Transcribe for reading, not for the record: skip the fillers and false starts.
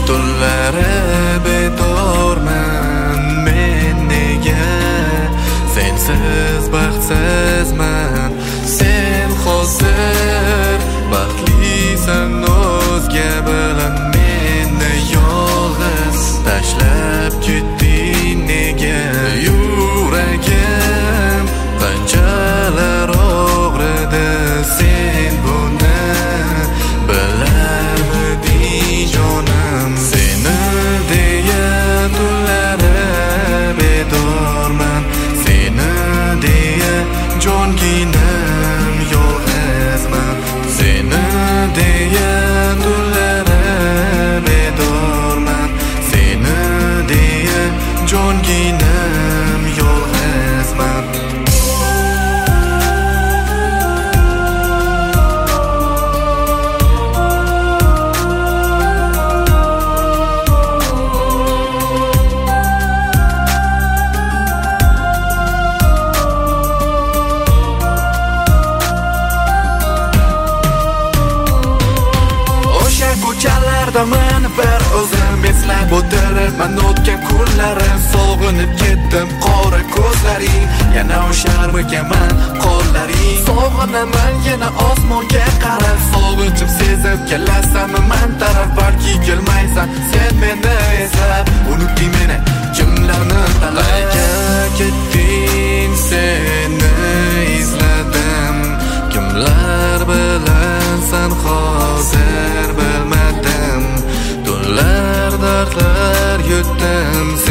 tunlari bedorman men nega sensiz baxtsizman sen hozir baxtlisan o'zga bilan meni yolg'iz tashlab ketding nega yuragim qanchalar og'ridi sen buni bilarmiding jonim seni deya tunlari bedorman seni deya jonginam yolg'izman seni deya tunlari bedorman seni deya jonginam yolg'izman ko'chalarda meni bir o'zim eslab o'tiribman o'tgan kunlarim sog'inib ketdim qora ko'zlaring yana o'sharmikan qo'llaring sog'inaman yana osmonga qarab sog'inchim sezib kelasanmi men taraf balki kelmaysan sen meni eslab unutding meni kimlarni talaga ketding seni izladim kimlar bilan san hozir bilmadim tunlar dardlar yutdim